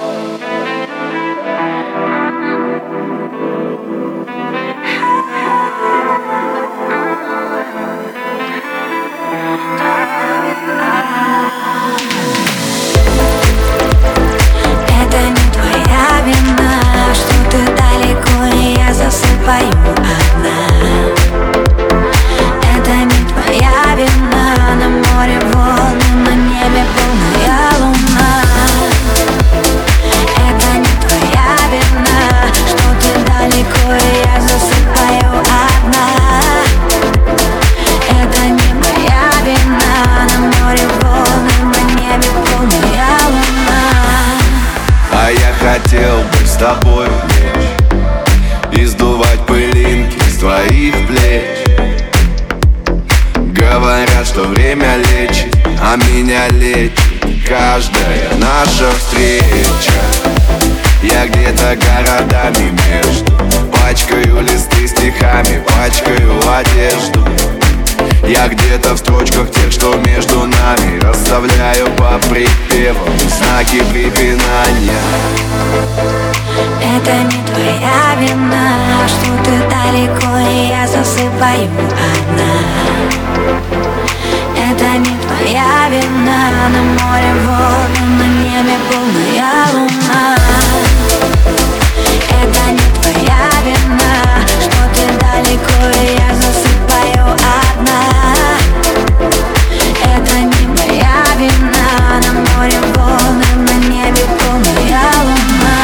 Это не твоя вина, что ты далеко, и я засыпаю одна. Это не твоя вина, на море волны, на небе полная луна. Это не твоя вина, что ты далеко, и я засыпаю одна. Это не моя вина, на море волны, на небе полная луна. А я хотел бы с тобой лечь и сдувать пылинки с твоих плеч. Говорят, что время лечит, а меня лечит каждая наша встреча. Я где-то городами между, пачкаю листы стихами, пачкаю одежду. Я где-то в строчках тех, что между нами, расставляю по припевам знаки препинания. Это не твоя вина, что ты далеко, и я засыпаю одна. Это не твоя вина, на море волны, на небе полная луна. Это не твоя вина, что ты далеко, и я засыпаю одна. Это не моя вина, на море волны, на небе полная луна.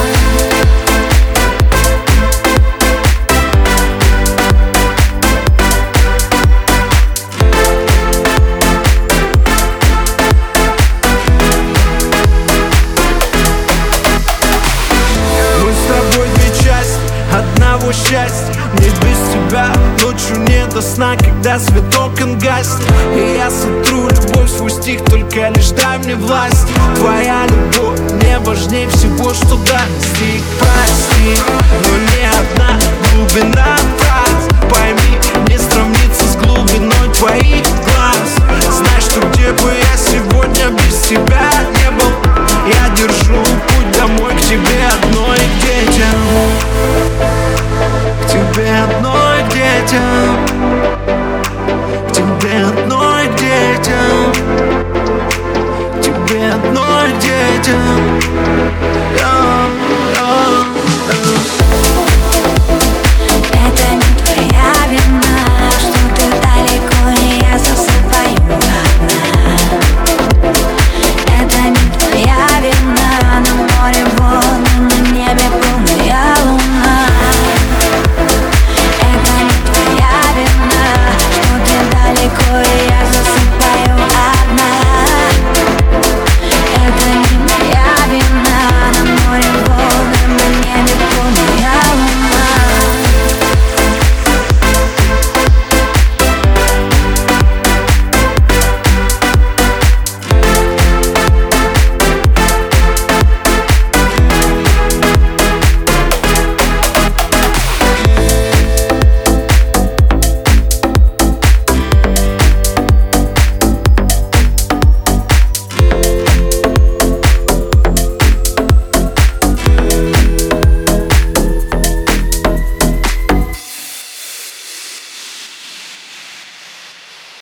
Одного счастья, мне без тебя ночью не до сна, когда свет окон гаснет. И я сотру любовь свой стих, только лишь дай мне власть. Твоя любовь мне важнее всего, что достиг. Прости, но не одна глубина фраз, пойми, не сравнится с глубиной твоих глаз. Знай, что где бы я сегодня без тебя не был, я держу путь домой к тебе одной, к детям. К тебе одной, к детям. К тебе одной, к детям. К тебе одной, к детям.